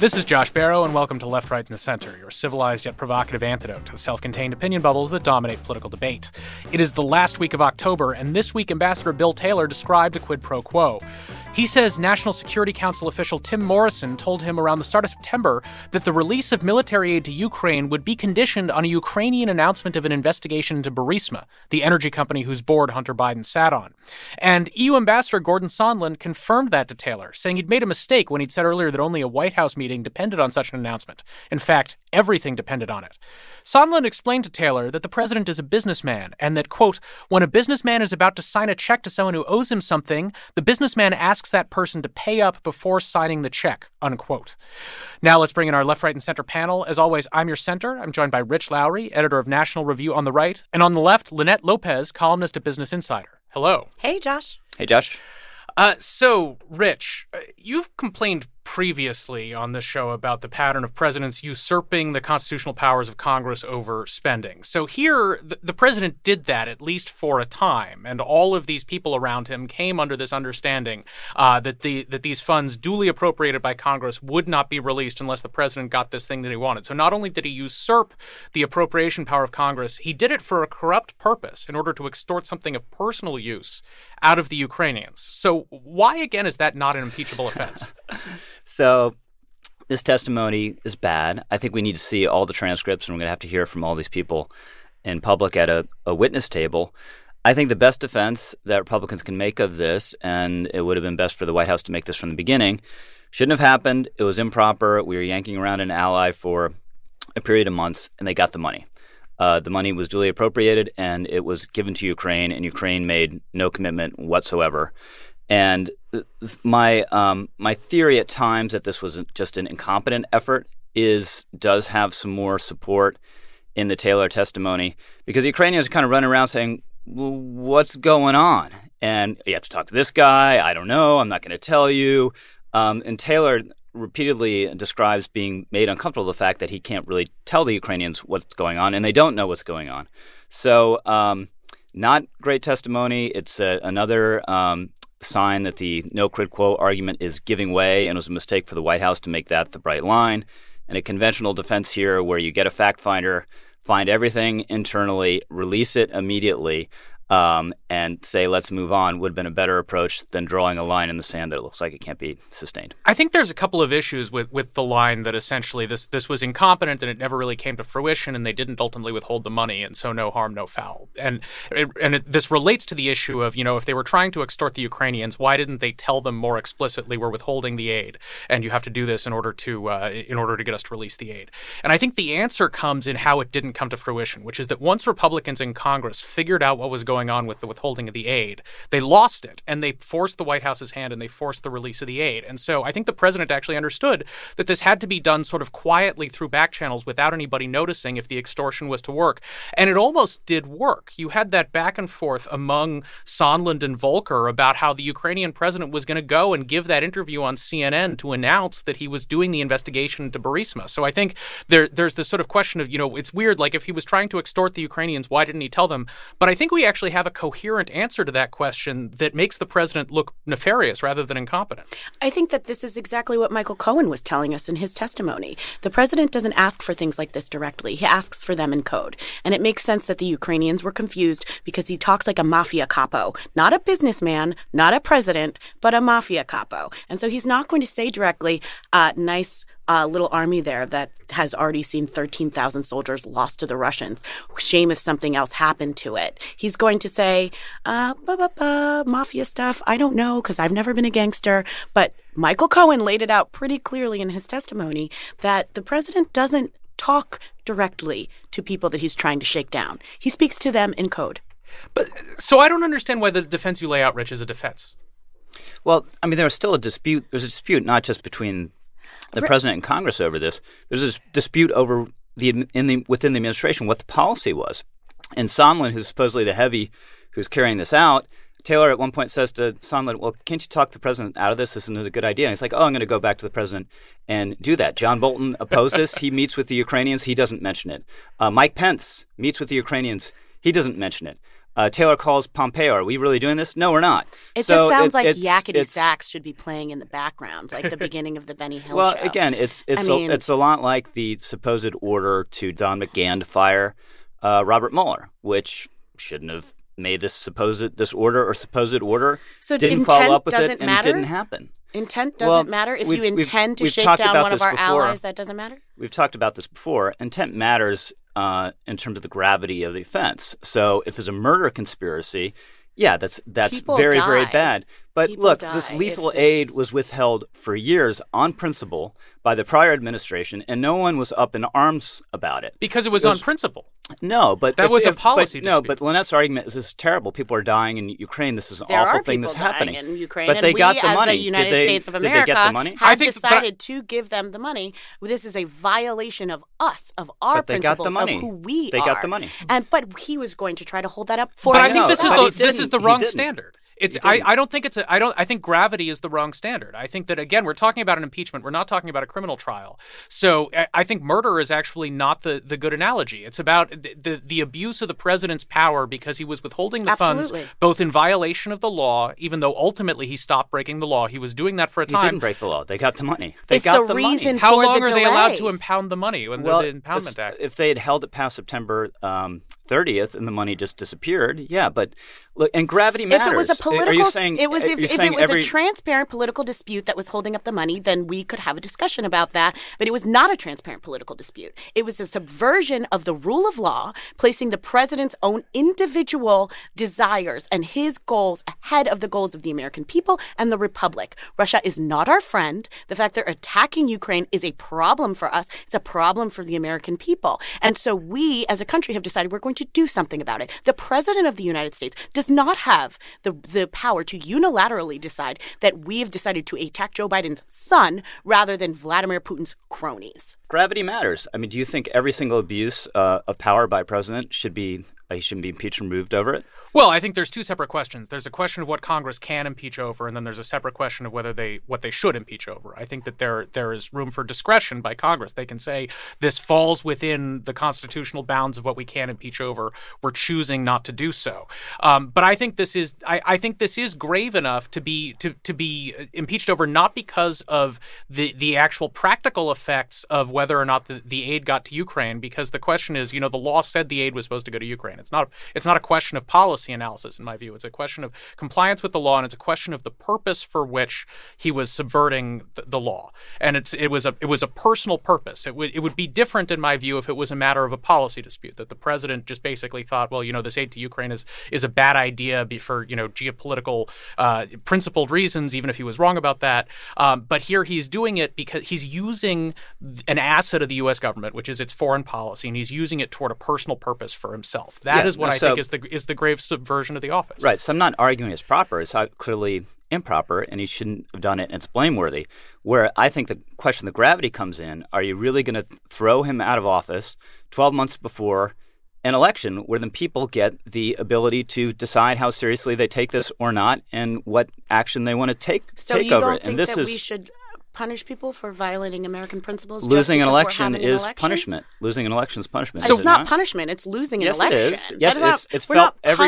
This is Josh Barrow, and welcome to Left, Right, and the Center, your civilized yet provocative antidote to the self-contained opinion bubbles that dominate political debate. It is the last week of October, and this week Ambassador Bill Taylor described a quid pro quo. He says National Security Council official Tim Morrison told him around the start of September that the release of military aid to Ukraine would be conditioned on a Ukrainian announcement of an investigation into Burisma, the energy company whose board Hunter Biden sat on. And EU Ambassador Gordon Sondland confirmed that to Taylor, saying he'd made a mistake when he'd said earlier that only a White House meeting depended on such an announcement. In fact, everything depended on it. Sondland explained to Taylor that the president is a businessman and that, quote, when a businessman is about to sign a check to someone who owes him something, the businessman asks that person to pay up before signing the check, unquote. Now let's bring in our Left, Right, and Center panel. As always, I'm your center. I'm joined by Rich Lowry, editor of National Review on the right. And on the left, Lynette Lopez, columnist at Business Insider. Hello. Hey, Josh. Hey, Josh. So, Rich, you've complained previously on this show about the pattern of presidents usurping the constitutional powers of Congress over spending. So here, the president did that, at least for a time, and all of these people around him came under this understanding that these funds duly appropriated by Congress would not be released unless the president got this thing that he wanted. So not only did he usurp the appropriation power of Congress, he did it for a corrupt purpose in order to extort something of personal use out of the Ukrainians. So why, again, is that not an impeachable offense? So this testimony is bad. I think we need to see all the transcripts, and we're going to have to hear from all these people in public at a witness table. I think the best defense that Republicans can make of this, and it would have been best for the White House to make this from the beginning, shouldn't have happened. It was improper. We were yanking around an ally for a period of months, and they got the money. The money was duly appropriated, and it was given to Ukraine, and Ukraine made no commitment whatsoever. And my theory at times that this was just an incompetent effort does have some more support in the Taylor testimony, because the Ukrainians are kind of running around saying, well, what's going on? And you have to talk to this guy. I don't know. I'm not going to tell you. And Taylor repeatedly describes being made uncomfortable with the fact that he can't really tell the Ukrainians what's going on, and they don't know what's going on. So not great testimony. It's another sign that the no quid quo argument is giving way, and it was a mistake for the White House to make that the bright line. And a conventional defense here where you get a fact finder, find everything internally, release it immediately, and say, let's move on, would have been a better approach than drawing a line in the sand that it looks like it can't be sustained. I think there's a couple of issues with the line that essentially this was incompetent and it never really came to fruition, and they didn't ultimately withhold the money, and so no harm, no foul. And this relates to the issue of, if they were trying to extort the Ukrainians, why didn't they tell them more explicitly, we're withholding the aid, and you have to do this in order to get us to release the aid? And I think the answer comes in how it didn't come to fruition, which is that once Republicans in Congress figured out what was going on with the withholding of the aid, they lost it, and they forced the White House's hand, and they forced the release of the aid. And so I think the president actually understood that this had to be done sort of quietly through back channels without anybody noticing if the extortion was to work. And it almost did work. You had that back and forth among Sondland and Volker about how the Ukrainian president was going to go and give that interview on CNN to announce that he was doing the investigation into Burisma. So I think there's this sort of question of, it's weird, like if he was trying to extort the Ukrainians, why didn't he tell them? But I think we actually have a coherent answer to that question that makes the president look nefarious rather than incompetent. I think that this is exactly what Michael Cohen was telling us in his testimony. The president doesn't ask for things like this directly. He asks for them in code. And it makes sense that the Ukrainians were confused because he talks like a mafia capo, not a businessman, not a president, but a mafia capo. And so he's not going to say directly, nice little army there that has already seen 13,000 soldiers lost to the Russians. Shame if something else happened to it. He's going to say, mafia stuff, I don't know because I've never been a gangster. But Michael Cohen laid it out pretty clearly in his testimony that the president doesn't talk directly to people that he's trying to shake down. He speaks to them in code. But so I don't understand why the defense you lay out, Rich, is a defense. Well, I mean, there's still a dispute. There's a dispute not just between the president and Congress over this. There's a dispute over within the administration what the policy was. And Sondland, who's supposedly the heavy who's carrying this out, Taylor at one point says to Sondland, well, can't you talk the president out of this? This isn't a good idea. And he's like, I'm going to go back to the president and do that. John Bolton opposed this. He meets with the Ukrainians. He doesn't mention it. Mike Pence meets with the Ukrainians. He doesn't mention it. Taylor calls Pompeo, are we really doing this? No, we're not. It just sounds like Yakety Sax should be playing in the background, like the beginning of the Benny Hill show. Well, again, it's a lot like the supposed order to Don McGahn to fire Robert Mueller, which shouldn't have made this supposed order. So didn't follow up with it, and it didn't happen. Intent doesn't matter? If you intend to shake down one of our allies, that doesn't matter? We've talked about this before. Intent matters in terms of the gravity of the offense. So if there's a murder conspiracy, yeah, that's very, very bad. But look, this lethal aid was withheld for years on principle by the prior administration, and no one was up in arms about it. Because it was on principle. No, but that was a policy dispute. No, but Lynette's argument is this is terrible. People are dying in Ukraine. This is an awful thing that's happening. There are people dying in Ukraine, but they got the money. As the United States of America, did they get the money? have decided to give them the money. This is a violation of us, of our principles, of who we are. They got the money. But he was going to try to hold that up for. But I think this is the wrong standard. I don't think I think gravity is the wrong standard. I think that, again, we're talking about an impeachment. We're not talking about a criminal trial. So I think murder is actually not the good analogy. It's about the abuse of the president's power because he was withholding the funds, both in violation of the law, even though ultimately he stopped breaking the law. He was doing that for a time. He didn't break the law. They got the money. How long are they allowed to impound the money when the Impoundment Act? If they had held it past September 30th and the money just disappeared, yeah. But look, and gravity matters. If it was a political, if it was a transparent political dispute that was holding up the money, then we could have a discussion about that. But it was not a transparent political dispute. It was a subversion of the rule of law, placing the president's own individual desires and his goals ahead of the goals of the American people and the republic. Russia is not our friend. The fact they're attacking Ukraine is a problem for us. It's a problem for the American people. And so we, as a country, have decided we're going to do something about it. The president of the United States does not have the power to unilaterally decide that we have decided to attack Joe Biden's son rather than Vladimir Putin's cronies. Gravity matters. I mean, do you think every single abuse of power by a president shouldn't be impeached and removed over it? Well, I think there's two separate questions. There's a question of what Congress can impeach over, and then there's a separate question of what they should impeach over. I think that there is room for discretion by Congress. They can say this falls within the constitutional bounds of what we can impeach over. We're choosing not to do so. But I think this is grave enough to be impeached over, not because of the actual practical effects of whether or not the aid got to Ukraine, because the question is, the law said the aid was supposed to go to Ukraine. It's not a question of policy analysis, in my view. It's a question of compliance with the law, and it's a question of the purpose for which he was subverting the law. And it was a personal purpose. It would be different, in my view, if it was a matter of a policy dispute, that the president just basically thought, well, this aid to Ukraine is a bad idea for geopolitical principled reasons, even if he was wrong about that. But here he's doing it because he's using an asset of the U.S. government, which is its foreign policy, and he's using it toward a personal purpose for himself. That is what I think is the grave subversion of the office. Right. So I'm not arguing it's proper. It's clearly improper, and he shouldn't have done it, and it's blameworthy. Where I think the question of gravity comes in, are you really going to throw him out of office 12 months before an election where then people get the ability to decide how seriously they take this or not and what action they want to take over it? So you don't think that we should punish people for violating American principles? Losing an election is punishment. Losing an election is punishment. So it's not punishment. It's losing an election. Yes, it is. Yes, we're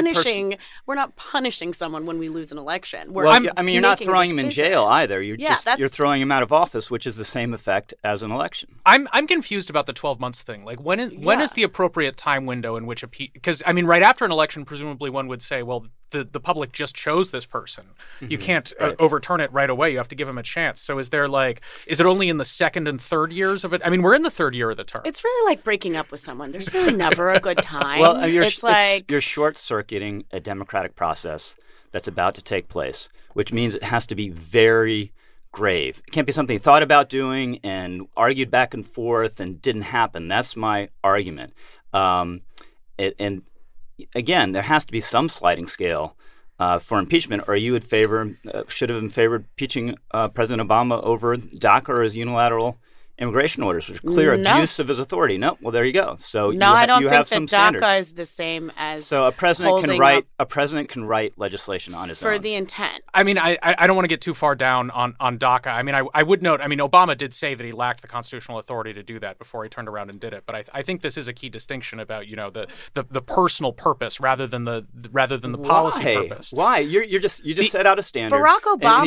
not punishing someone when we lose an election. You're not throwing him in jail either. You're throwing him out of office, which is the same effect as an election. I'm confused about the 12 months thing. Like when is the appropriate time window in which because right after an election, presumably one would say, well, the public just chose this person. Mm-hmm. You can't overturn it right away. You have to give him a chance. So is it only in the second and third years of it? I mean, we're in the third year of the term. It's really like breaking up with someone. There's really never a good time. Well, you're short-circuiting a democratic process that's about to take place, which means it has to be very grave. It can't be something thought about doing and argued back and forth and didn't happen. That's my argument. And again, there has to be some sliding scale for impeachment, or you would should have favored impeaching President Obama over DACA or his unilateral immigration orders, which are clear No. abuse of his authority. No, well, there you go. So No, I don't you think have that some standard. DACA is the same as So a president holding can write legislation on his for own. the intent. I mean, I don't want to get too far down on DACA. I mean, I would note, I mean, Obama did say that he lacked the constitutional authority to do that before he turned around and did it. But I think this is a key distinction about, the personal purpose rather than the policy purpose. Why? You just set out a standard. Barack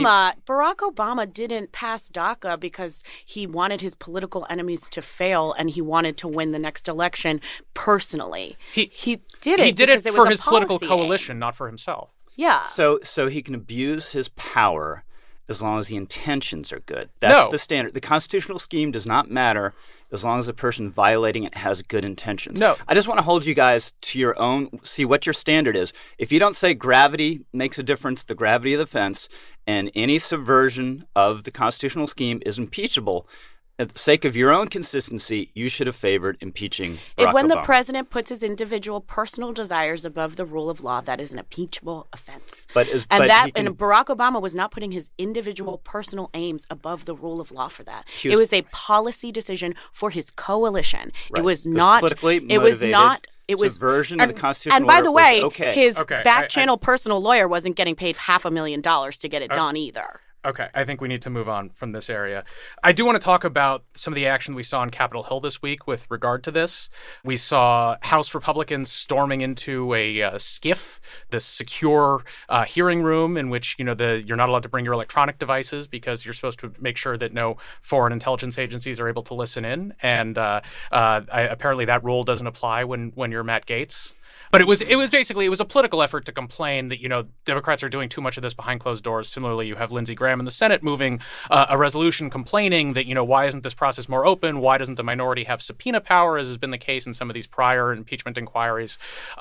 Obama didn't pass DACA because he wanted his political enemies to fail and he wanted to win the next election personally. He did it. He did it because for was a his political policy aim. coalition, not for himself. Yeah. So he can abuse his power as long as the intentions are good. That's the standard. The constitutional scheme does not matter as long as the person violating it has good intentions. No. I just want to hold you guys to your own, see what your standard is. If you don't say gravity makes a difference, the gravity of the fence, and any subversion of the constitutional scheme is impeachable, at the sake of your own consistency, you should have favored impeaching Barack When the Obama. president puts his individual personal desires above the rule of law, that is an impeachable offense. And Barack Obama was not putting his individual personal aims above the rule of law for that. It was a policy decision for his coalition. Right. It was not politically It was motivated. not. It was Subversion of the constitutional And by the order was way, okay. his Okay, back channel personal lawyer wasn't getting paid $500,000 to get it done either. Okay, I think we need to move on from this area. I do want to talk about some of the action we saw on Capitol Hill this week with regard to this. We saw House Republicans storming into a SCIF, the secure hearing room in which you're not allowed to bring your electronic devices because you're supposed to make sure that no foreign intelligence agencies are able to listen in. And apparently that rule doesn't apply when you're Matt Gaetz. But it was a political effort to complain that, Democrats are doing too much of this behind closed doors. Similarly, you have Lindsey Graham in the Senate moving a resolution complaining that, why isn't this process more open? Why doesn't the minority have subpoena power, as has been the case in some of these prior impeachment inquiries?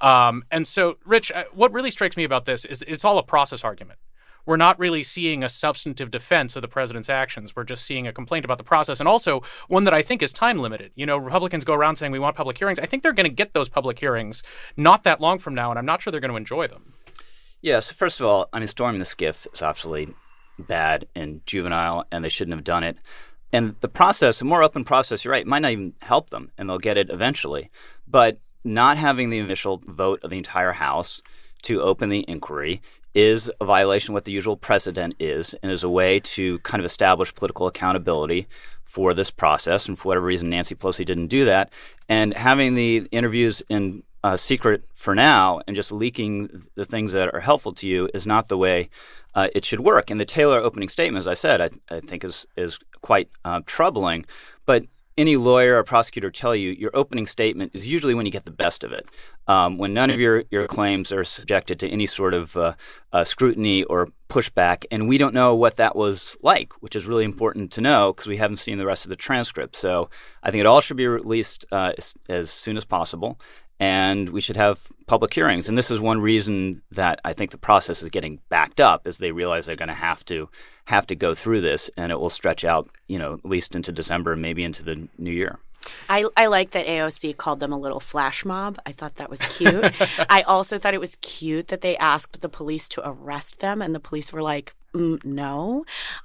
And so, Rich, what really strikes me about this is it's all a process argument. We're not really seeing a substantive defense of the president's actions. We're just seeing a complaint about the process, and also one that I think is time limited. Republicans go around saying we want public hearings. I think they're going to get those public hearings not that long from now, and I'm not sure they're going to enjoy them. Yes, first of all, storming the SCIF is absolutely bad and juvenile, and they shouldn't have done it. And the process, a more open process, you're right, might not even help them, and they'll get it eventually. But not having the initial vote of the entire House to open the inquiry is a violation of what the usual precedent is, and is a way to kind of establish political accountability for this process. And for whatever reason, Nancy Pelosi didn't do that. And having the interviews in secret for now and just leaking the things that are helpful to you is not the way it should work. And the Taylor opening statement, as I said, I think is quite troubling. But any lawyer or prosecutor tell you your opening statement is usually when you get the best of it, when none of your claims are subjected to any sort of scrutiny or pushback. And we don't know what that was like, which is really important to know because we haven't seen the rest of the transcript. So I think it all should be released as soon as possible. And we should have public hearings. And this is one reason that I think the process is getting backed up, as they realize they're going to have to go through this, and it will stretch out, at least into December, maybe into the new year. I like that AOC called them a little flash mob. I thought that was cute. I also thought it was cute that they asked the police to arrest them, and the police were like, no.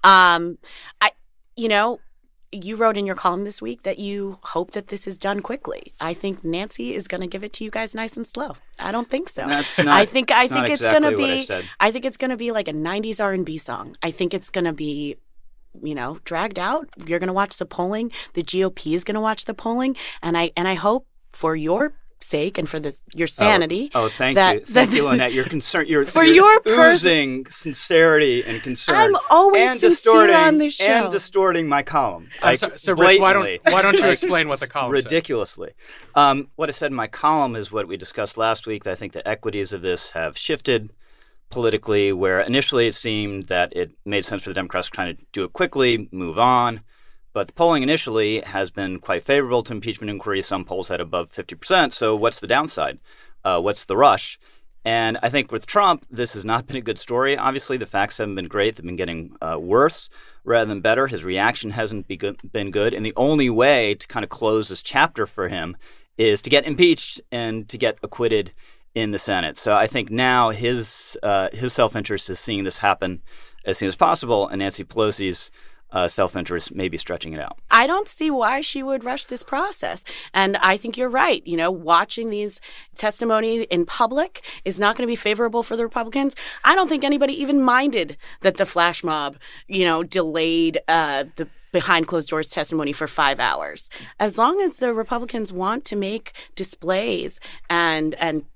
You wrote in your column this week that you hope that this is done quickly. I think Nancy is going to give it to you guys nice and slow. I don't think so. I think it's going to be. I think it's going to be like a '90s R&B song. I think it's going to be, dragged out. You're going to watch the polling. The GOP is going to watch the polling, and I hope for your sake and for your sanity. Thank you, Lynette. You're concerned. You're oozing sincerity and concern. I'm always sincere on this show. And distorting my column. So Rich, why don't you explain what the column said? Ridiculously. What I said in my column is what we discussed last week. That I think the equities of this have shifted politically, where initially it seemed that it made sense for the Democrats to kind of do it quickly, move on. But the polling initially has been quite favorable to impeachment inquiries. Some polls had above 50%. So what's the downside? What's the rush? And I think with Trump, this has not been a good story. Obviously, the facts haven't been great. They've been getting worse rather than better. His reaction hasn't been good. And the only way to kind of close this chapter for him is to get impeached and to get acquitted in the Senate. So I think now his self-interest is seeing this happen as soon as possible, and Nancy Pelosi's self-interest, maybe stretching it out. I don't see why she would rush this process. And I think you're right. Watching these testimonies in public is not going to be favorable for the Republicans. I don't think anybody even minded that the flash mob, delayed the behind closed doors testimony for 5 hours. As long as the Republicans want to make displays and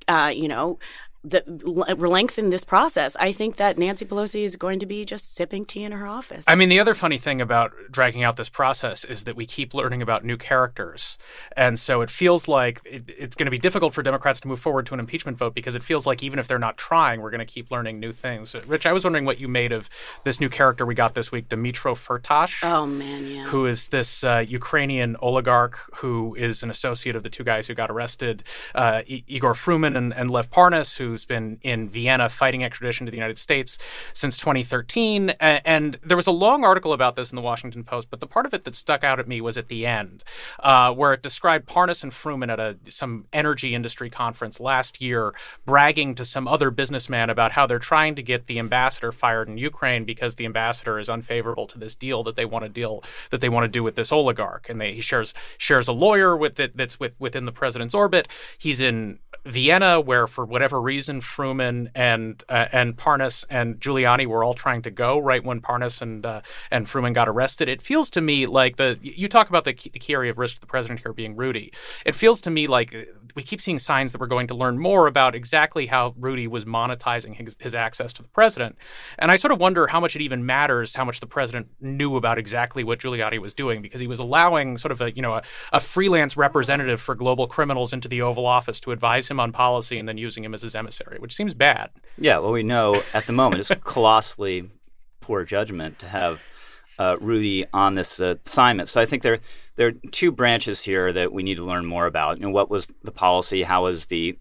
lengthen this process, I think that Nancy Pelosi is going to be just sipping tea in her office. I mean, the other funny thing about dragging out this process is that we keep learning about new characters. And so it feels like it's going to be difficult for Democrats to move forward to an impeachment vote because it feels like even if they're not trying, we're going to keep learning new things. Rich, I was wondering what you made of this new character we got this week, Dmytro Firtash. Oh, man, yeah. Who is this Ukrainian oligarch who is an associate of the two guys who got arrested, Igor Fruman and Lev Parnas, who's been in Vienna fighting extradition to the United States since 2013. And there was a long article about this in the Washington Post, but the part of it that stuck out at me was at the end, where it described Parnas and Fruman at some energy industry conference last year, bragging to some other businessman about how they're trying to get the ambassador fired in Ukraine because the ambassador is unfavorable to this deal that they want to do with this oligarch. And he shares a lawyer that's within the president's orbit. He's in Vienna, where for whatever reason Fruman and Parnas and Giuliani were all trying to go right when Parnas and Fruman got arrested. It feels to me like you talk about the key area of risk to the president here being Rudy. It feels to me like we keep seeing signs that we're going to learn more about exactly how Rudy was monetizing his access to the president. And I sort of wonder how much it even matters how much the president knew about exactly what Giuliani was doing, because he was allowing sort of a freelance representative for global criminals into the Oval Office to advise him on policy and then using him as his emissary, which seems bad. Yeah, well, we know at the moment it's colossally poor judgment to have Rudy on this assignment. So I think there are two branches here that we need to learn more about. What was the policy? How was the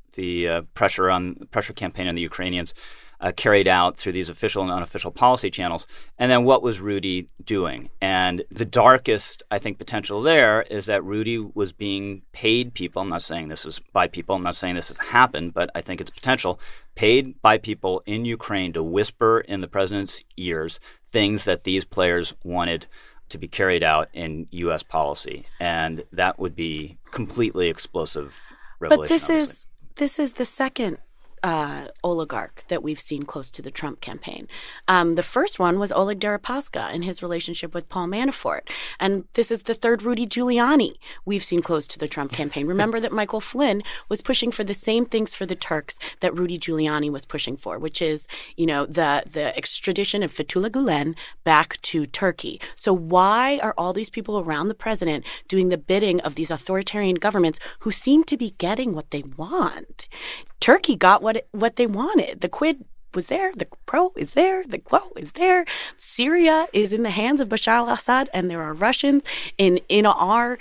pressure campaign on the Ukrainians carried out through these official and unofficial policy channels? And then what was Rudy doing? And the darkest, I think, potential there is that Rudy was being paid people. I'm not saying this is by people. I'm not saying this has happened, but I think it's potential. Paid by people in Ukraine to whisper in the president's ears things that these players wanted to be carried out in U.S. policy. And that would be completely explosive revelation. But this is the second oligarch that we've seen close to the Trump campaign. The first one was Oleg Deripaska and his relationship with Paul Manafort. And this is the third Rudy Giuliani we've seen close to the Trump campaign. Remember that Michael Flynn was pushing for the same things for the Turks that Rudy Giuliani was pushing for, which is, the extradition of Fethullah Gulen back to Turkey. So why are all these people around the president doing the bidding of these authoritarian governments who seem to be getting what they want? Turkey got what they wanted. The quid was there. The pro is there. The quo is there. Syria is in the hands of Bashar al-Assad, and there are Russians in our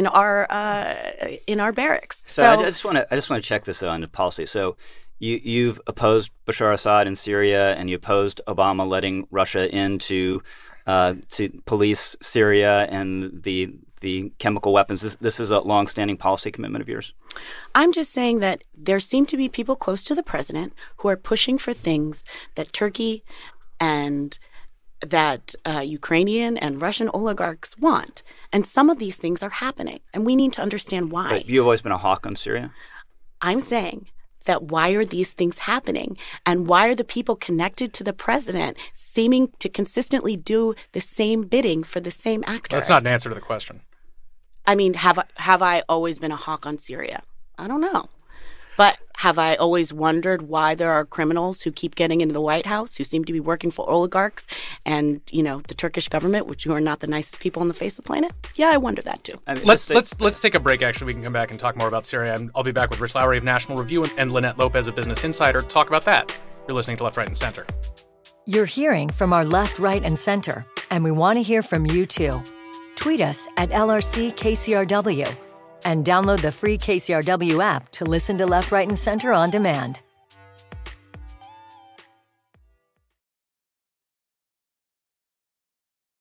barracks. So I just want to check this on the policy. So you've opposed Bashar Assad in Syria, and you opposed Obama letting Russia in to police Syria and the chemical weapons. This is a longstanding policy commitment of yours? I'm just saying that there seem to be people close to the president who are pushing for things that Turkey and that Ukrainian and Russian oligarchs want. And some of these things are happening, and we need to understand why. But you've always been a hawk on Syria? I'm saying that why are these things happening, and why are the people connected to the president seeming to consistently do the same bidding for the same actors? That's not an answer to the question. I mean, have I always been a hawk on Syria? I don't know. But have I always wondered why there are criminals who keep getting into the White House, who seem to be working for oligarchs and, the Turkish government, which are not the nicest people on the face of the planet? Yeah, I wonder that too. I mean, let's take a break. Actually, we can come back and talk more about Syria. And I'll be back with Rich Lowry of National Review and Lynette Lopez of Business Insider to talk about that. You're listening to Left, Right, and Center. You're hearing from our Left, Right, and Center, and we want to hear from you too. Tweet us at LRCKCRW and download the free KCRW app to listen to Left, Right, and Center on demand.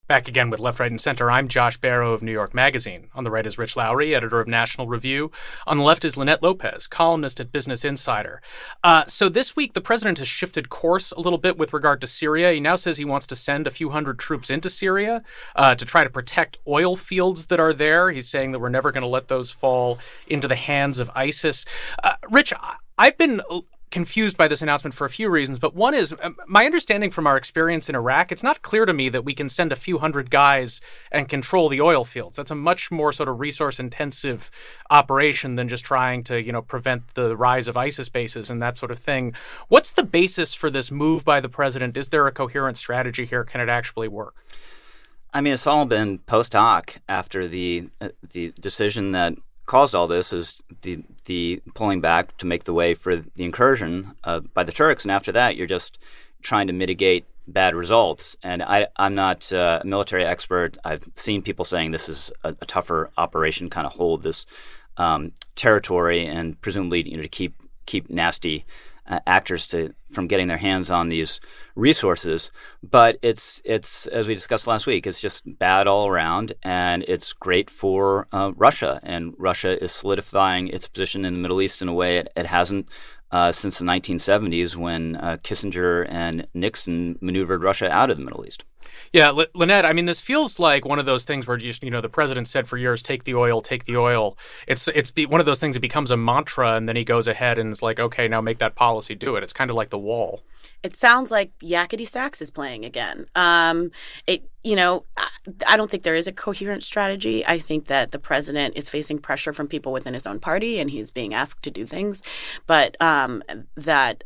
Back again with Left, Right, and Center. I'm Josh Barrow of New York Magazine. On the right is Rich Lowry, editor of National Review. On the left is Lynette Lopez, columnist at Business Insider. So this week, the president has shifted course a little bit with regard to Syria. He now says he wants to send a few hundred troops into Syria to try to protect oil fields that are there. He's saying that we're never going to let those fall into the hands of ISIS. Rich, I've been confused by this announcement for a few reasons, but one is my understanding from our experience in Iraq, it's not clear to me that we can send a few hundred guys and control the oil fields. That's a much more sort of resource-intensive operation than just trying to, prevent the rise of ISIS bases and that sort of thing. What's the basis for this move by the president? Is there a coherent strategy here? Can it actually work? I mean, it's all been post hoc after the decision that caused all this is the pulling back to make the way for the incursion by the Turks. And after that, you're just trying to mitigate bad results. And I'm not a military expert. I've seen people saying this is a tougher operation, kind of hold this territory and presumably to keep nasty actors from getting their hands on these resources. But it's as we discussed last week, it's just bad all around, and it's great for Russia. And Russia is solidifying its position in the Middle East in a way it hasn't since the 1970s when Kissinger and Nixon maneuvered Russia out of the Middle East. Yeah, Lynette, I mean, this feels like one of those things where the president said for years, take the oil, take the oil. It's one of those things that becomes a mantra, and then he goes ahead and is like, okay, now make that policy do it. It's kind of like the wall. It sounds like Yakety Sax is playing again. I don't think there is a coherent strategy. I think that the president is facing pressure from people within his own party, and he's being asked to do things, but that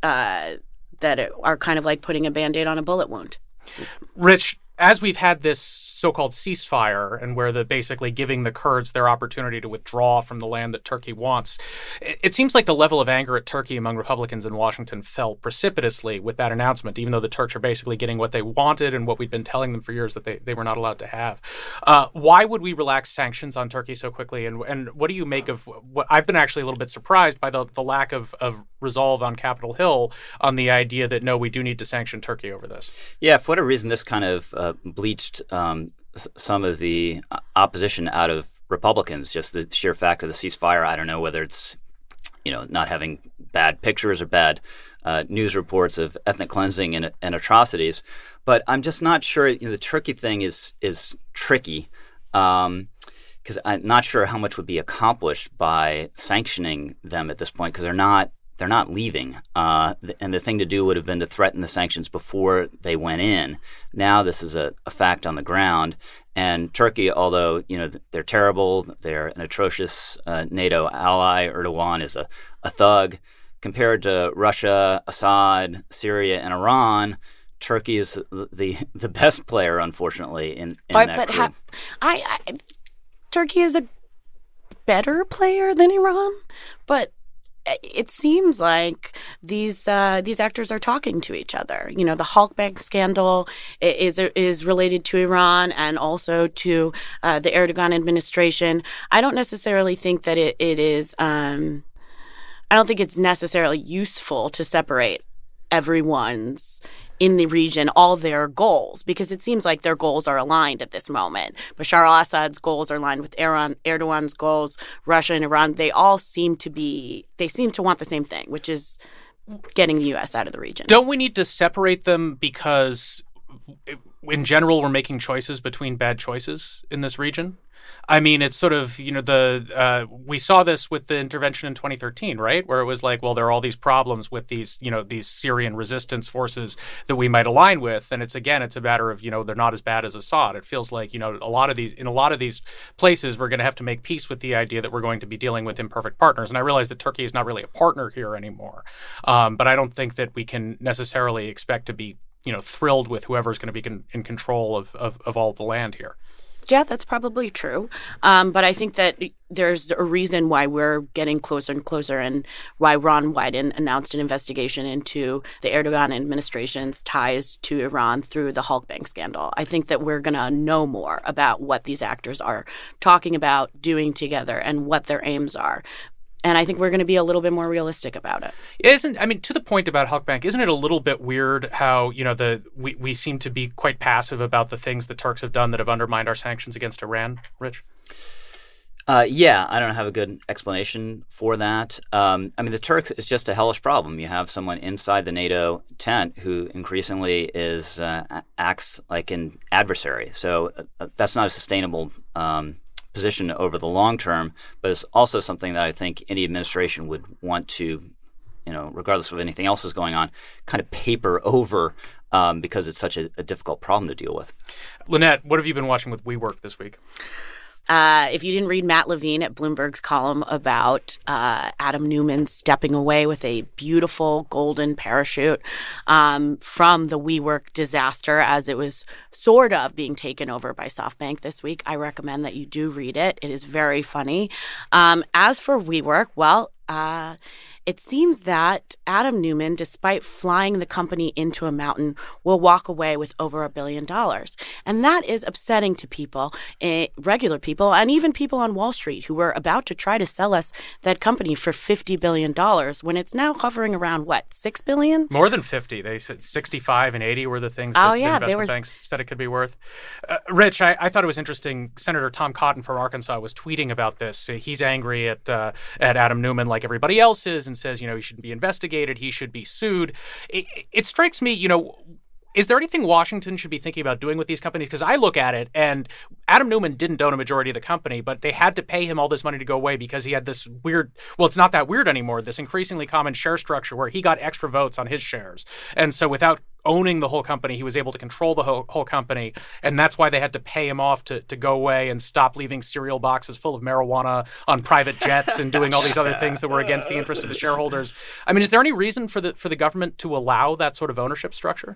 are kind of like putting a Band-Aid on a bullet wound. Rich, as we've had this so-called ceasefire and where the basically giving the Kurds their opportunity to withdraw from the land that Turkey wants, it seems like the level of anger at Turkey among Republicans in Washington fell precipitously with that announcement, even though the Turks are basically getting what they wanted and what we'd been telling them for years that they were not allowed to have. Why would we relax sanctions on Turkey so quickly? And what do you make of what I've been actually a little bit surprised by the lack of resolve on Capitol Hill on the idea that, no, we do need to sanction Turkey over this? Yeah, for whatever reason, this kind of bleached some of the opposition out of Republicans, just the sheer fact of the ceasefire. I don't know whether it's, not having bad pictures or bad news reports of ethnic cleansing and atrocities. But I'm just not sure. The Turkey thing is tricky because I'm not sure how much would be accomplished by sanctioning them at this point because they're not leaving. And the thing to do would have been to threaten the sanctions before they went in. Now this is a fact on the ground. And Turkey, although, they're terrible, they're an atrocious NATO ally, Erdogan is a thug. Compared to Russia, Assad, Syria, and Iran, Turkey is the best player, unfortunately, in that group. Turkey is a better player than Iran, but it seems like these actors are talking to each other. The Halkbank scandal is related to Iran and also to the Erdogan administration. I don't necessarily think that it is. I don't think it's necessarily useful to separate everyone's in the region, all their goals, because it seems like their goals are aligned at this moment. Bashar al-Assad's goals are aligned with Iran, Erdogan's goals, Russia and Iran. They seem to want the same thing, which is getting the U.S. out of the region. Don't we need to separate them because, in general, we're making choices between bad choices in this region? I mean, it's sort of, we saw this with the intervention in 2013, right? Where it was like, well, there are all these problems with these Syrian resistance forces that we might align with. And it's a matter of, they're not as bad as Assad. It feels like, in a lot of these places, we're going to have to make peace with the idea that we're going to be dealing with imperfect partners. And I realize that Turkey is not really a partner here anymore. But I don't think that we can necessarily expect to be, thrilled with whoever's going to be in control of all the land here. Yeah, that's probably true. But I think that there's a reason why we're getting closer and closer and why Ron Wyden announced an investigation into the Erdogan administration's ties to Iran through the Halkbank scandal. I think that we're going to know more about what these actors are talking about, doing together, and what their aims are. And I think we're going to be a little bit more realistic about it. To the point about Halk Bank, isn't it a little bit weird how, we seem to be quite passive about the things the Turks have done that have undermined our sanctions against Iran, Rich? Yeah, I don't have a good explanation for that. The Turks is just a hellish problem. You have someone inside the NATO tent who increasingly acts like an adversary. So that's not a sustainable position over the long term, but it's also something that I think any administration would want to, regardless of anything else is going on, kind of paper over because it's such a difficult problem to deal with. Lynette, what have you been watching with WeWork this week? If you didn't read Matt Levine at Bloomberg's column about Adam Neumann stepping away with a beautiful golden parachute from the WeWork disaster as it was sort of being taken over by SoftBank this week, I recommend that you do read it. It is very funny. As for WeWork, it seems that Adam Neumann, despite flying the company into a mountain, will walk away with over $1 billion. And that is upsetting to people, regular people, and even people on Wall Street who were about to try to sell us that company for $50 billion when it's now hovering around, $6 billion? More than 50. They said 65 and 80 were the things that the investment banks said it could be worth. Rich, I thought it was interesting. Senator Tom Cotton from Arkansas was tweeting about this. He's angry at Adam Neumann like everybody else is, and says, he shouldn't be investigated, he should be sued. It strikes me, is there anything Washington should be thinking about doing with these companies? Because I look at it, and Adam Neumann didn't own a majority of the company, but they had to pay him all this money to go away because he had this weird, it's not that weird anymore, this increasingly common share structure where he got extra votes on his shares. And so without owning the whole company, he was able to control the whole company, and that's why they had to pay him off to go away and stop leaving cereal boxes full of marijuana on private jets and doing all these other things that were against the interest of the shareholders. Is there any reason for the government to allow that sort of ownership structure?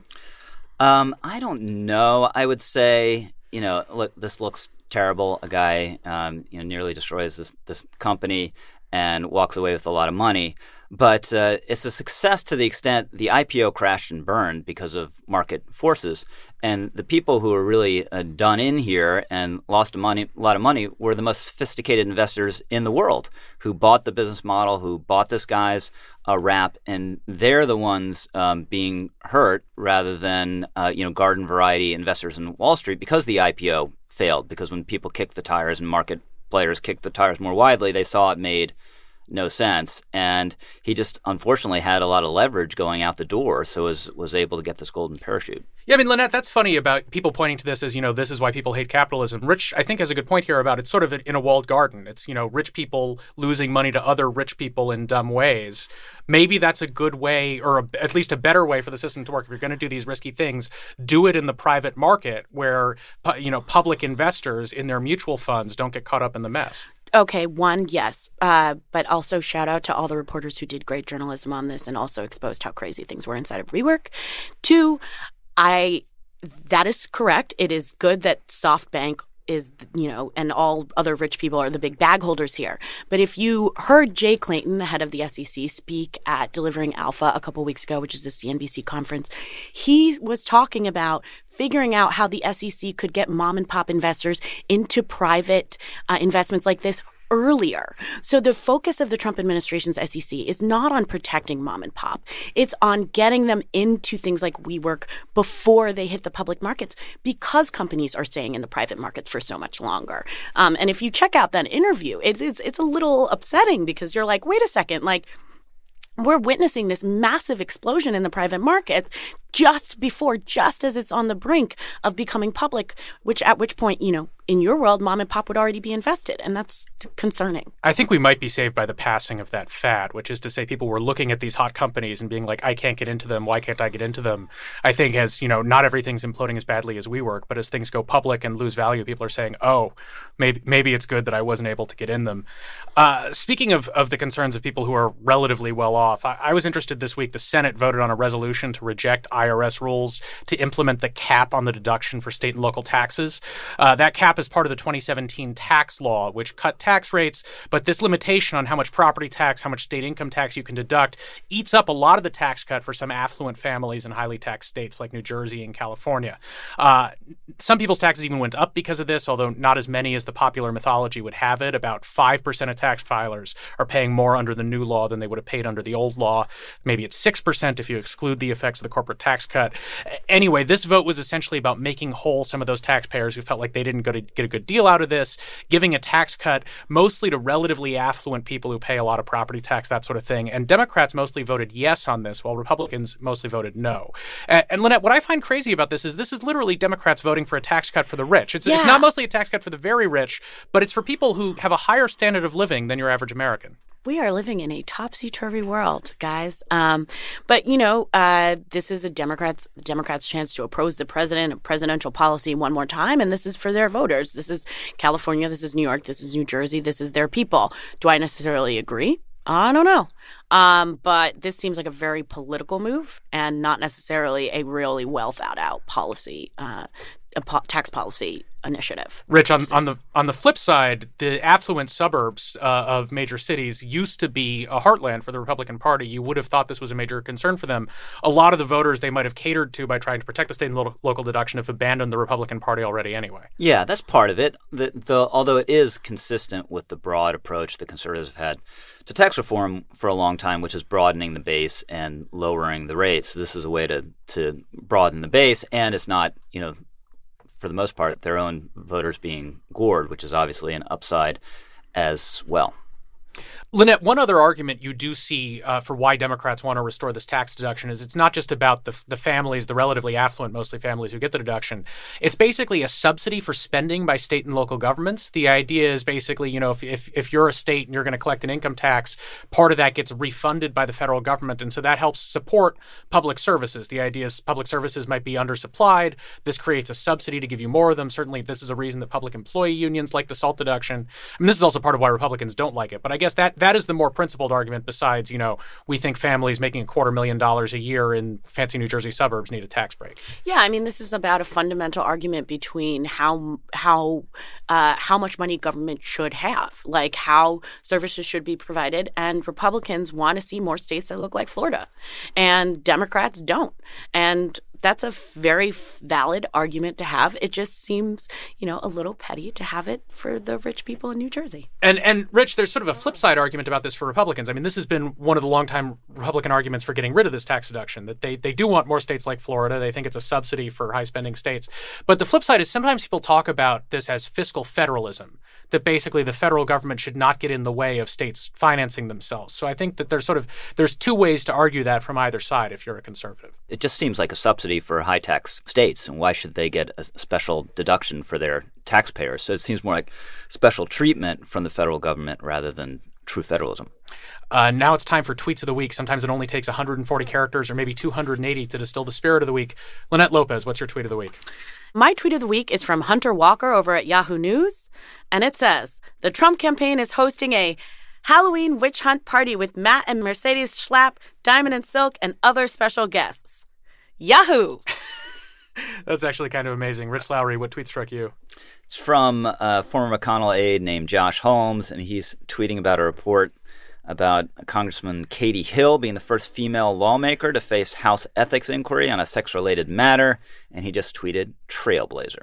I don't know. I would say, look, this looks terrible. A guy, nearly destroys this company and walks away with a lot of money. But it's a success to the extent the IPO crashed and burned because of market forces. And the people who were really done in here and lost a lot of money were the most sophisticated investors in the world who bought the business model, who bought this guy's rap. And they're the ones being hurt rather than, garden variety investors in Wall Street because the IPO failed. Because when people kicked the tires and market players kicked the tires more widely, they saw it made no sense. And he just unfortunately had a lot of leverage going out the door, so was able to get this golden parachute. Yeah, Lynette, that's funny about people pointing to this as, this is why people hate capitalism. Rich, I think, has a good point here about it's sort of in a walled garden. It's, rich people losing money to other rich people in dumb ways. Maybe that's a good way, or at least a better way for the system to work. If you're going to do these risky things, do it in the private market where, public investors in their mutual funds don't get caught up in the mess. Okay, one, yes. But also shout out to all the reporters who did great journalism on this and also exposed how crazy things were inside of WeWork. Two, that is correct. It is good that SoftBank is, and all other rich people are the big bag holders here. But if you heard Jay Clayton, the head of the SEC, speak at Delivering Alpha a couple weeks ago, which is a CNBC conference, he was talking about figuring out how the SEC could get mom and pop investors into private investments like this earlier. So the focus of the Trump administration's SEC is not on protecting mom and pop. It's on getting them into things like WeWork before they hit the public markets because companies are staying in the private markets for so much longer. And if you check out that interview, it's a little upsetting because you're like, wait a second, we're witnessing this massive explosion in the private market just as it's on the brink of becoming public, at which point, in your world, mom and pop would already be invested. And that's concerning. I think we might be saved by the passing of that fad, which is to say people were looking at these hot companies and being like, I can't get into them. Why can't I get into them? I think as, not everything's imploding as badly as WeWork, but as things go public and lose value, people are saying, oh, maybe it's good that I wasn't able to get in them. Speaking of the concerns of people who are relatively well off, I was interested this week. The Senate voted on a resolution to reject IRS rules to implement the cap on the deduction for state and local taxes. That cap is part of the 2017 tax law, which cut tax rates, but this limitation on how much property tax, how much state income tax you can deduct eats up a lot of the tax cut for some affluent families in highly taxed states like New Jersey and California. Some people's taxes even went up because of this, although not as many as the popular mythology would have it. About 5% of tax filers are paying more under the new law than they would have paid under the old law. Maybe it's 6% if you exclude the effects of the corporate tax cut. Anyway, this vote was essentially about making whole some of those taxpayers who felt like they didn't get a good deal out of this, giving a tax cut mostly to relatively affluent people who pay a lot of property tax, that sort of thing. And Democrats mostly voted yes on this, while Republicans mostly voted no. And Lynette, what I find crazy about this is literally Democrats voting for a tax cut for the rich. It's not mostly a tax cut for the very rich, but it's for people who have a higher standard of living than your average American. We are living in a topsy-turvy world, guys. But, this is a Democrats' chance to oppose the president and presidential policy one more time, and this is for their voters. This is California, this is New York, this is New Jersey, this is their people. Do I necessarily agree? I don't know. But this seems like a very political move and not necessarily a really well thought out policy, tax policy initiative. Rich, on the flip side, the affluent suburbs of major cities used to be a heartland for the Republican Party. You would have thought this was a major concern for them. A lot of the voters they might have catered to by trying to protect the state and local deduction have abandoned the Republican Party already anyway. Yeah, that's part of it. Although it is consistent with the broad approach the conservatives have had to tax reform for a long time, which is broadening the base and lowering the rates. This is a way to broaden the base, and it's not, for the most part, their own voters being gored, which is obviously an upside as well. Lynette, one other argument you do see for why Democrats want to restore this tax deduction is it's not just about the families, the relatively affluent, mostly families who get the deduction. It's basically a subsidy for spending by state and local governments. The idea is basically, if you're a state and you're going to collect an income tax, part of that gets refunded by the federal government. And so that helps support public services. The idea is public services might be undersupplied. This creates a subsidy to give you more of them. Certainly, this is a reason that public employee unions like the SALT deduction. I mean, this is also part of why Republicans don't like it. But I guess that is the more principled argument besides, we think families making $250,000 a year in fancy New Jersey suburbs need a tax break. Yeah, I mean, this is about a fundamental argument between how much money government should have, like how services should be provided. And Republicans want to see more states that look like Florida, and Democrats don't. And that's a very valid argument to have. It just seems, a little petty to have it for the rich people in New Jersey. And Rich, there's sort of a flip side argument about this for Republicans. I mean, this has been one of the longtime Republican arguments for getting rid of this tax deduction, that they do want more states like Florida. They think it's a subsidy for high-spending states. But the flip side is sometimes people talk about this as fiscal federalism, that basically the federal government should not get in the way of states financing themselves. So I think that there's two ways to argue that from either side if you're a conservative. It just seems like a subsidy for high-tax states, and why should they get a special deduction for their taxpayers? So it seems more like special treatment from the federal government rather than true federalism. Now it's time for Tweets of the Week. Sometimes it only takes 140 characters or maybe 280 to distill the spirit of the week. Lynette Lopez, what's your Tweet of the Week? My Tweet of the Week is from Hunter Walker over at Yahoo News, and it says, the Trump campaign is hosting a Halloween witch hunt party with Matt and Mercedes Schlapp, Diamond and Silk, and other special guests. Yahoo! That's actually kind of amazing. Rich Lowry, what tweet struck you? It's from a former McConnell aide named Josh Holmes, and he's tweeting about a report about Congressman Katie Hill being the first female lawmaker to face House ethics inquiry on a sex-related matter, and he just tweeted, trailblazer.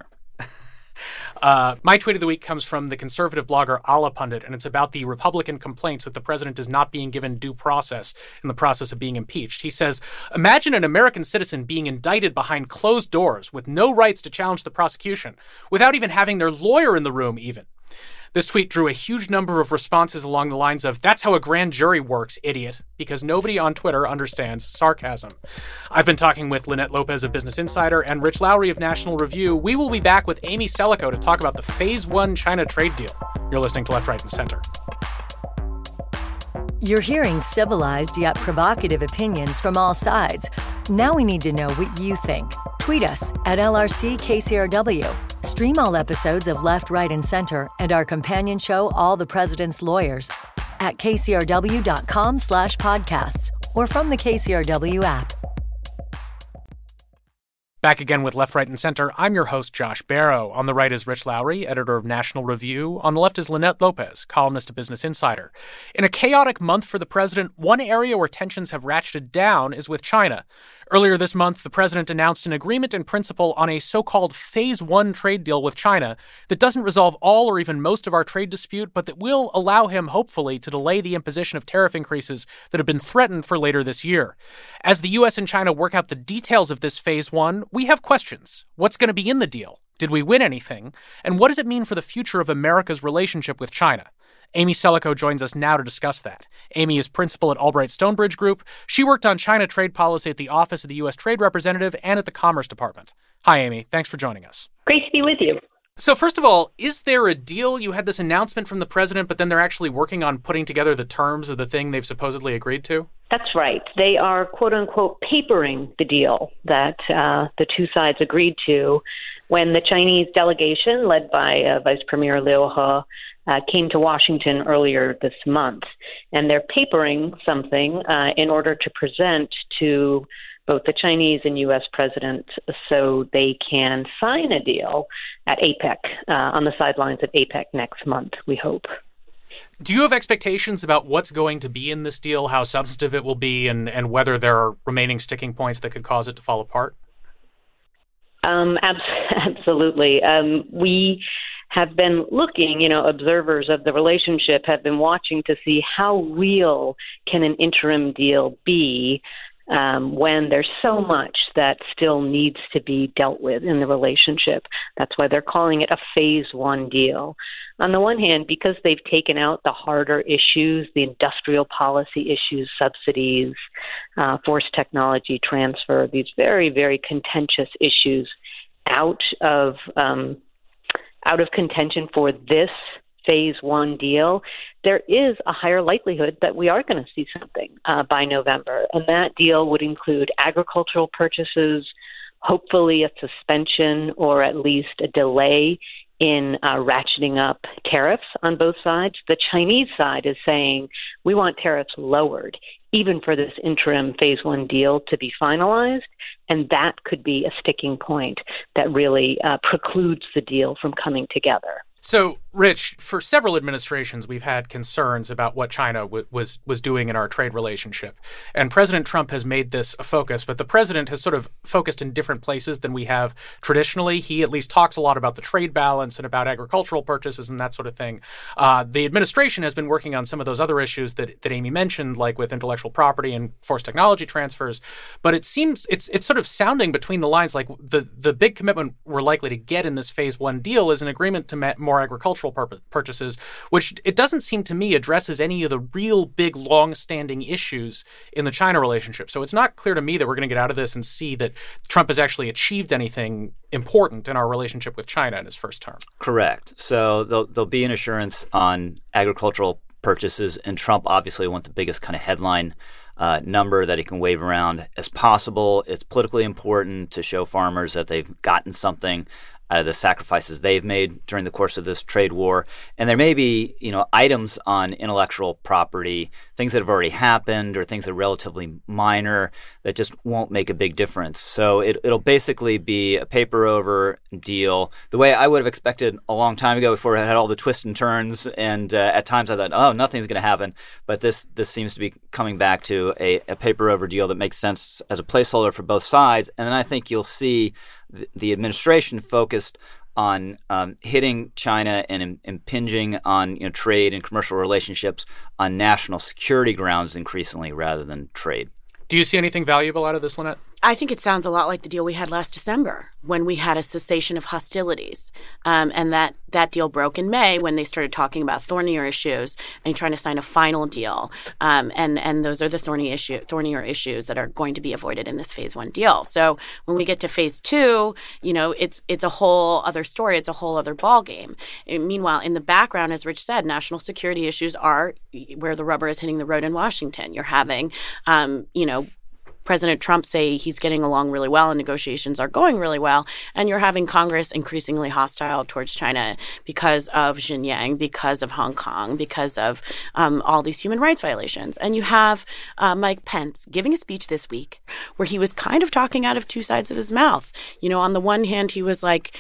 My tweet of the week comes from the conservative blogger Allah Pundit, and it's about the Republican complaints that the president is not being given due process in the process of being impeached. He says, imagine an American citizen being indicted behind closed doors with no rights to challenge the prosecution, without even having their lawyer in the room even. This tweet drew a huge number of responses along the lines of, that's how a grand jury works, idiot, because nobody on Twitter understands sarcasm. I've been talking with Lynette Lopez of Business Insider and Rich Lowry of National Review. We will be back with Amy Selico to talk about the Phase 1 China trade deal. You're listening to Left, Right, and Center. You're hearing civilized yet provocative opinions from all sides. Now we need to know what you think. Tweet us at LRCKCRW. Stream all episodes of Left, Right, and Center and our companion show, All the President's Lawyers, at kcrw.com/podcasts or from the KCRW app. Back again with Left, Right, and Center. I'm your host, Josh Barrow. On the right is Rich Lowry, editor of National Review. On the left is Lynette Lopez, columnist at Business Insider. In a chaotic month for the president, one area where tensions have ratcheted down is with China. Earlier this month, the president announced an agreement in principle on a so-called Phase 1 trade deal with China that doesn't resolve all or even most of our trade dispute, but that will allow him, hopefully, to delay the imposition of tariff increases that have been threatened for later this year. As the U.S. and China work out the details of this Phase 1, we have questions. What's going to be in the deal? Did we win anything? And what does it mean for the future of America's relationship with China? Amy Selico joins us now to discuss that. Amy is principal at Albright Stonebridge Group. She worked on China trade policy at the Office of the U.S. Trade Representative and at the Commerce Department. Hi, Amy. Thanks for joining us. Great to be with you. So first of all, is there a deal? You had this announcement from the president, but then they're actually working on putting together the terms of the thing they've supposedly agreed to? That's right. They are, quote unquote, papering the deal that the two sides agreed to when the Chinese delegation, led by Vice Premier Liu He, came to Washington earlier this month. And they're papering something in order to present to both the Chinese and U.S. presidents so they can sign a deal at APEC, on the sidelines at APEC next month, we hope. Do you have expectations about what's going to be in this deal, how substantive it will be, and whether there are remaining sticking points that could cause it to fall apart? Absolutely. We have been looking, observers of the relationship have been watching to see how real can an interim deal be when there's so much that still needs to be dealt with in the relationship. That's why they're calling it a Phase 1 deal. On the one hand, because they've taken out the harder issues, the industrial policy issues, subsidies, forced technology transfer, these very, very contentious issues out of contention for this Phase 1 deal, there is a higher likelihood that we are going to see something by November. And that deal would include agricultural purchases, hopefully a suspension or at least a delay in ratcheting up tariffs on both sides. The Chinese side is saying we want tariffs lowered, even for this interim Phase 1 deal to be finalized. And that could be a sticking point that really precludes the deal from coming together. So, Rich, for several administrations, we've had concerns about what China was doing in our trade relationship. And President Trump has made this a focus, but the president has sort of focused in different places than we have traditionally. He at least talks a lot about the trade balance and about agricultural purchases and that sort of thing. The administration has been working on some of those other issues that Amy mentioned, like with intellectual property and forced technology transfers. But it seems it's sort of sounding between the lines like the big commitment we're likely to get in this Phase 1 deal is an agreement to more agricultural purchases, which it doesn't seem to me addresses any of the real big long-standing issues in the China relationship. So it's not clear to me that we're going to get out of this and see that Trump has actually achieved anything important in our relationship with China in his first term. Correct. So there'll be an assurance on agricultural purchases, and Trump obviously wants the biggest kind of headline number that he can wave around as possible. It's politically important to show farmers that they've gotten something out of the sacrifices they've made during the course of this trade war. And there may be, items on intellectual property, things that have already happened or things that are relatively minor that just won't make a big difference. So it'll basically be a paper-over deal, the way I would have expected a long time ago before it had all the twists and turns. And at times I thought, oh, nothing's going to happen. But this seems to be coming back to a paper-over deal that makes sense as a placeholder for both sides. And then I think you'll see the administration focused on hitting China and impinging on trade and commercial relationships on national security grounds increasingly rather than trade. Do you see anything valuable out of this, Lynette? I think it sounds a lot like the deal we had last December when we had a cessation of hostilities. And that deal broke in May when they started talking about thornier issues and trying to sign a final deal. And those are the thornier issues that are going to be avoided in this Phase 1 deal. So when we get to Phase 2, it's a whole other story. It's a whole other ballgame. Meanwhile, in the background, as Rich said, national security issues are where the rubber is hitting the road in Washington. You're having, President Trump say he's getting along really well and negotiations are going really well, and you're having Congress increasingly hostile towards China because of Xinjiang, because of Hong Kong, because of all these human rights violations. And you have Mike Pence giving a speech this week where he was kind of talking out of two sides of his mouth. On the one hand, he was like,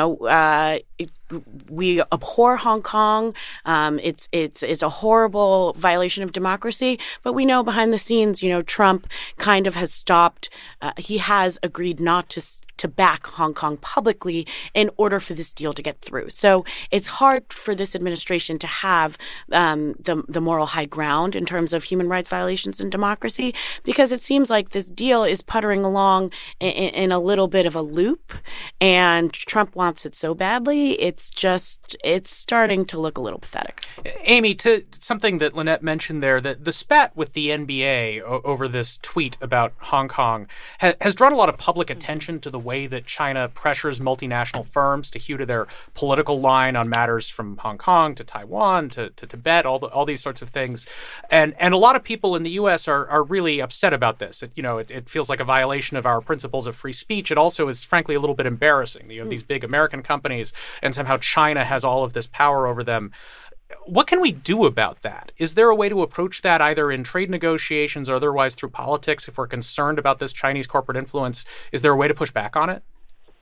we abhor Hong Kong. It's a horrible violation of democracy. But we know behind the scenes, Trump kind of has stopped. He has agreed not to back Hong Kong publicly in order for this deal to get through. So it's hard for this administration to have the moral high ground in terms of human rights violations and democracy, because it seems like this deal is puttering along in a little bit of a loop, and Trump wants it so badly. It's starting to look a little pathetic. Amy, to something that Lynette mentioned there, the spat with the NBA over this tweet about Hong Kong has drawn a lot of public attention to the way that China pressures multinational firms to hew to their political line on matters from Hong Kong to Taiwan to Tibet, all these sorts of things. And a lot of people in the U.S. are really upset about this. It feels like a violation of our principles of free speech. It also is, frankly, a little bit embarrassing. You have these big American companies, and somehow China has all of this power over them. What can we do about that? Is there a way to approach that either in trade negotiations or otherwise through politics if we're concerned about this Chinese corporate influence? Is there a way to push back on it?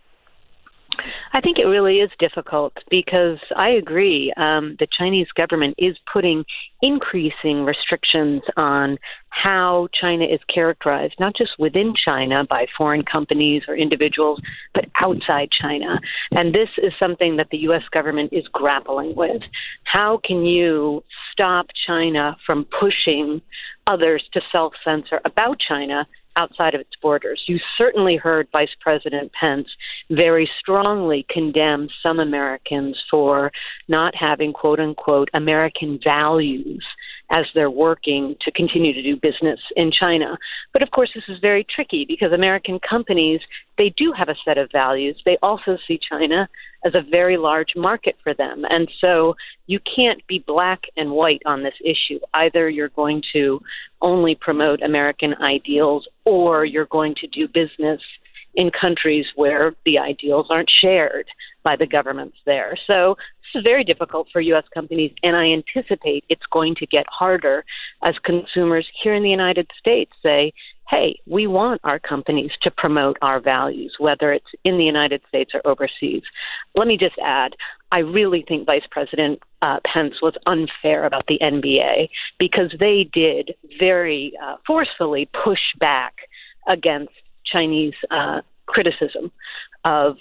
I think it really is difficult because I agree. The Chinese government is putting increasing restrictions on how China is characterized, not just within China by foreign companies or individuals, but outside China. And this is something that the U.S. government is grappling with. How can you stop China from pushing others to self-censor about China outside of its borders? You certainly heard Vice President Pence very strongly condemn some Americans for not having, quote unquote, American values as they're working to continue to do business in China. But of course, this is very tricky because American companies, they do have a set of values. They also see China as a very large market for them. And so you can't be black and white on this issue. Either you're going to only promote American ideals or you're going to do business in countries where the ideals aren't shared by the governments there. So this is very difficult for U.S. companies, and I anticipate it's going to get harder as consumers here in the United States say, hey, we want our companies to promote our values, whether it's in the United States or overseas. Let me just add, I really think Vice President Pence was unfair about the NBA because they did very forcefully push back against Chinese criticism of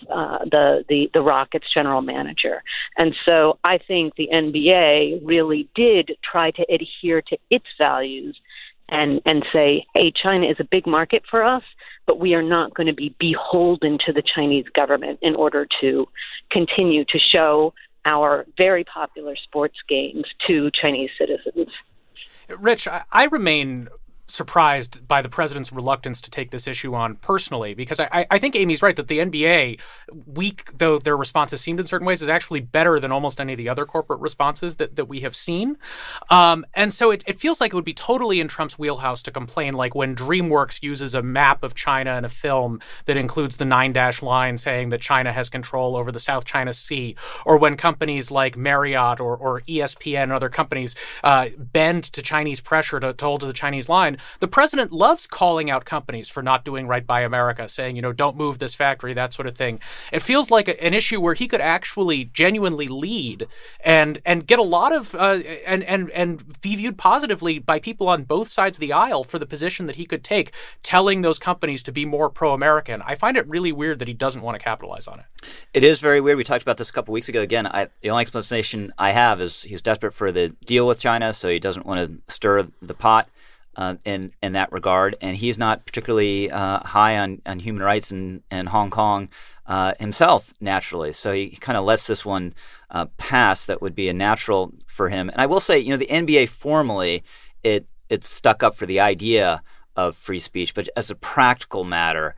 the Rockets general manager. And so I think the NBA really did try to adhere to its values and say, hey, China is a big market for us, but we are not going to be beholden to the Chinese government in order to continue to show our very popular sports games to Chinese citizens. Rich, I remain surprised by the president's reluctance to take this issue on personally, because I think Amy's right that the NBA, weak though their responses seemed in certain ways, is actually better than almost any of the other corporate responses that we have seen. And so it feels like it would be totally in Trump's wheelhouse to complain, like when DreamWorks uses a map of China in a film that includes the 9-dash line saying that China has control over the South China Sea, or when companies like Marriott or ESPN and other companies bend to Chinese pressure to hold to the Chinese line. The president loves calling out companies for not doing right by America, saying, don't move this factory, that sort of thing. It feels like an issue where he could actually genuinely lead and get a lot of and be viewed positively by people on both sides of the aisle for the position that he could take, telling those companies to be more pro-American. I find it really weird that he doesn't want to capitalize on it. It is very weird. We talked about this a couple weeks ago. Again, the only explanation I have is he's desperate for the deal with China, so he doesn't want to stir the pot. In that regard, and he's not particularly high on human rights in Hong Kong himself, naturally. So he kind of lets this one pass. That would be a natural for him. And I will say, the NBA formally, it stuck up for the idea of free speech, but as a practical matter,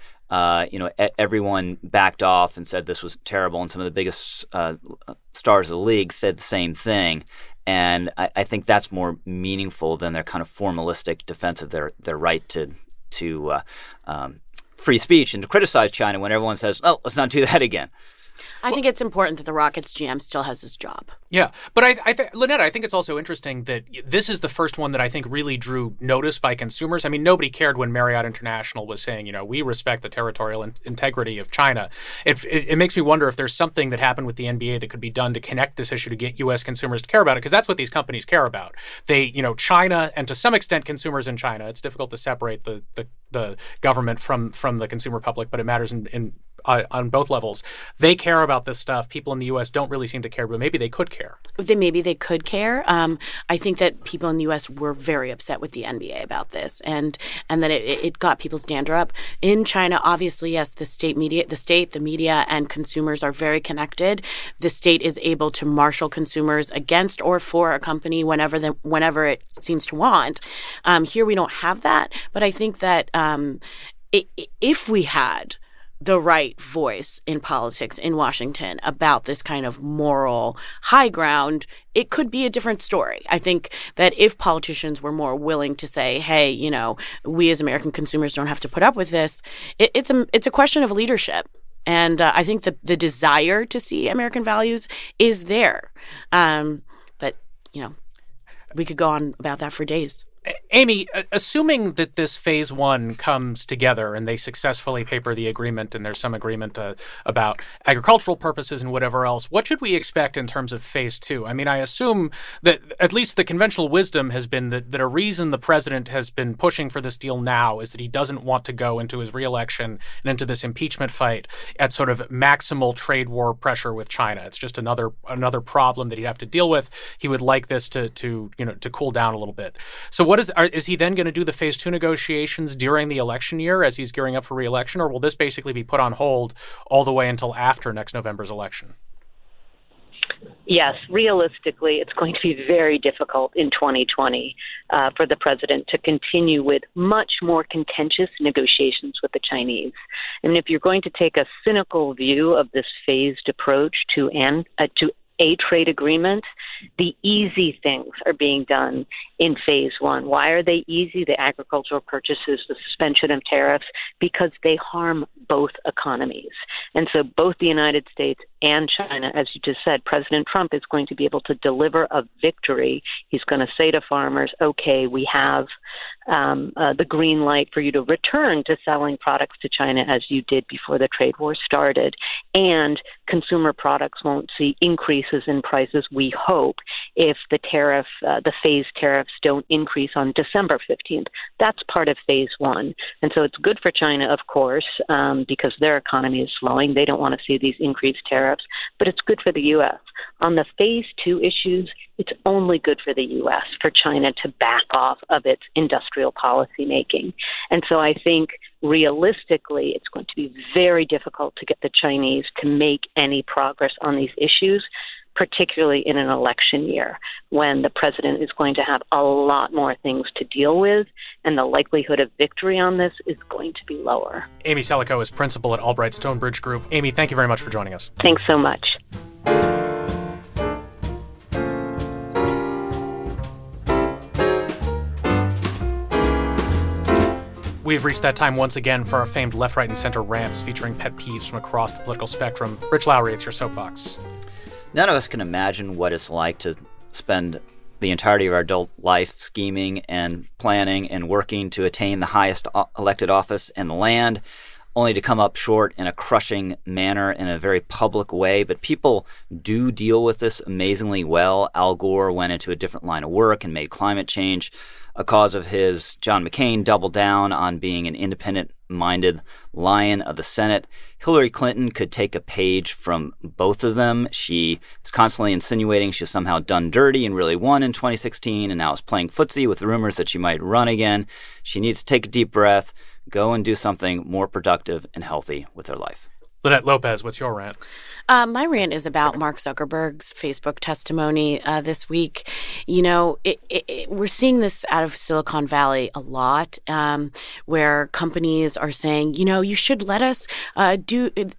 everyone backed off and said this was terrible, and some of the biggest stars of the league said the same thing. And I think that's more meaningful than their kind of formalistic defense of their right to to free speech and to criticize China when everyone says, "Oh, let's not do that again." I think it's important that the Rockets GM still has his job. Yeah, but Lynette, I think it's also interesting that this is the first one that I think really drew notice by consumers. I mean, nobody cared when Marriott International was saying, we respect the territorial integrity of China. It makes me wonder if there's something that happened with the NBA that could be done to connect this issue to get U.S. consumers to care about it, because that's what these companies care about. They, China, and to some extent consumers in China. It's difficult to separate the government from the consumer public, but it matters on both levels. They care about this stuff. People in the U.S. don't really seem to care, but maybe they could care. Maybe they could care. I think that people in the U.S. were very upset with the NBA about this, and that it got people's dander up. In China, obviously, yes, the state, the media, and consumers are very connected. The state is able to marshal consumers against or for a company whenever it seems to want. Here, we don't have that, but I think that if we had the right voice in politics in Washington about this kind of moral high ground, it could be a different story. I think that if politicians were more willing to say, hey, we as American consumers don't have to put up with this, it's a question of leadership. And I think the desire to see American values is there. But, we could go on about that for days. Amy, assuming that this phase one comes together and they successfully paper the agreement and there's some agreement about agricultural purposes and whatever else, what should we expect in terms of phase two? I mean, I assume that at least the conventional wisdom has been that a reason the president has been pushing for this deal now is that he doesn't want to go into his reelection and into this impeachment fight at sort of maximal trade war pressure with China. It's just another problem that he'd have to deal with. He would like this to cool down a little bit. So is he then going to do the phase two negotiations during the election year as he's gearing up for re-election, or will this basically be put on hold all the way until after next November's election? Yes, realistically, it's going to be very difficult in 2020 for the president to continue with much more contentious negotiations with the Chinese. And if you're going to take a cynical view of this phased approach to a trade agreement, the easy things are being done in phase one. Why are they easy? The agricultural purchases, the suspension of tariffs, because they harm both economies. And so both the United States and China, as you just said, President Trump is going to be able to deliver a victory. He's going to say to farmers, okay, we have the green light for you to return to selling products to China as you did before the trade war started. And consumer products won't see increases in prices, we hope, if the phased tariffs don't increase on December 15th. That's part of phase one. And so it's good for China, of course, because their economy is slowing. They don't want to see these increased tariffs, but it's good for the U.S. On the phase two issues, it's only good for the U.S., for China to back off of its industrial policy making. And so I think realistically, it's going to be very difficult to get the Chinese to make any progress on these issues, particularly in an election year when the president is going to have a lot more things to deal with, and the likelihood of victory on this is going to be lower. Amy Selico is principal at Albright Stonebridge Group. Amy, thank you very much for joining us. Thanks so much. We've reached that time once again for our famed left, right, and center rants featuring pet peeves from across the political spectrum. Rich Lowry, it's your soapbox. None of us can imagine what it's like to spend the entirety of our adult life scheming and planning and working to attain the highest elected office in the land, only to come up short in a crushing manner in a very public way. But people do deal with this amazingly well. Al Gore went into a different line of work and made climate change a cause of his. John McCain doubled down on being an independent-minded lion of the Senate. Hillary Clinton could take a page from both of them. She was constantly insinuating she was somehow done dirty and really won in 2016, and now is playing footsie with rumors that she might run again. She needs to take a deep breath, go and do something more productive and healthy with her life. Lynette Lopez, what's your rant? My rant is about Mark Zuckerberg's Facebook testimony this week. We're seeing this out of Silicon Valley a lot, where companies are saying, you should let us do it.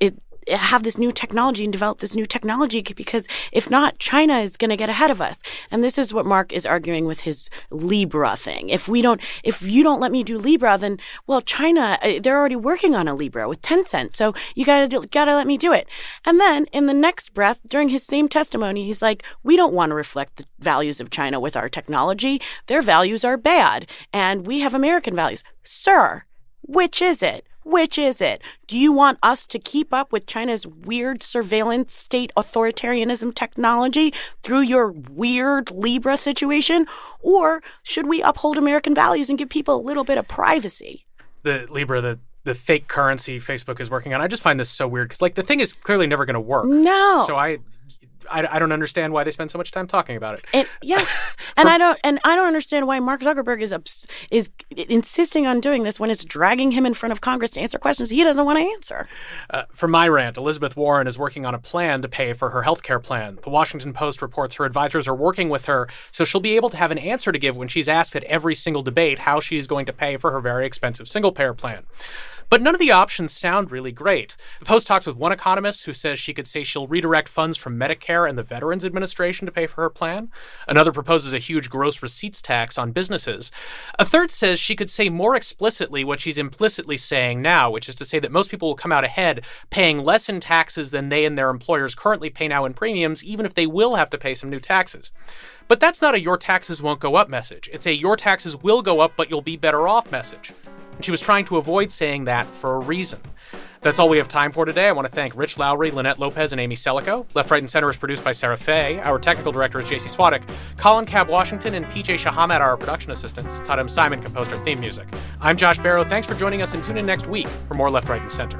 have this new technology and develop this new technology, because if not, China is going to get ahead of us. And this is what Mark is arguing with his Libra thing. If you don't let me do Libra, then, well, China, they're already working on a Libra with Tencent. So you gotta let me do it. And then in the next breath, during his same testimony, he's like, we don't want to reflect the values of China with our technology. Their values are bad, and we have American values. Sir, which is it? Which is it? Do you want us to keep up with China's weird surveillance state authoritarianism technology through your weird Libra situation? Or should we uphold American values and give people a little bit of privacy? The Libra, the fake currency Facebook is working on, I just find this so weird because, like, the thing is clearly never going to work. No. So I don't understand why they spend so much time talking about it. And I don't understand why Mark Zuckerberg is insisting on doing this when it's dragging him in front of Congress to answer questions he doesn't want to answer. For my rant, Elizabeth Warren is working on a plan to pay for her health care plan. The Washington Post reports her advisors are working with her, so she'll be able to have an answer to give when she's asked at every single debate how she is going to pay for her very expensive single-payer plan. But none of the options sound really great. The Post talks with one economist who says she could say she'll redirect funds from Medicare and the Veterans Administration to pay for her plan. Another proposes a huge gross receipts tax on businesses. A third says she could say more explicitly what she's implicitly saying now, which is to say that most people will come out ahead paying less in taxes than they and their employers currently pay now in premiums, even if they will have to pay some new taxes. But that's not a your taxes won't go up message. It's a your taxes will go up, but you'll be better off message. And she was trying to avoid saying that for a reason. That's all we have time for today. I want to thank Rich Lowry, Lynette Lopez, and Amy Selico. Left, Right, and Center is produced by Sarah Fay. Our technical director is JC Swadek. Colin Cab Washington and PJ Shahamat are our production assistants. Todd M. Simon composed our theme music. I'm Josh Barrow. Thanks for joining us, and tune in next week for more Left, Right, and Center.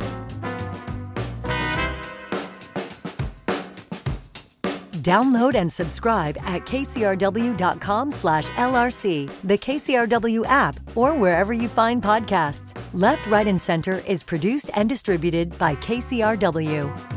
Download and subscribe at kcrw.com/LRC, the KCRW app, or wherever you find podcasts. Left, Right, and Center is produced and distributed by KCRW.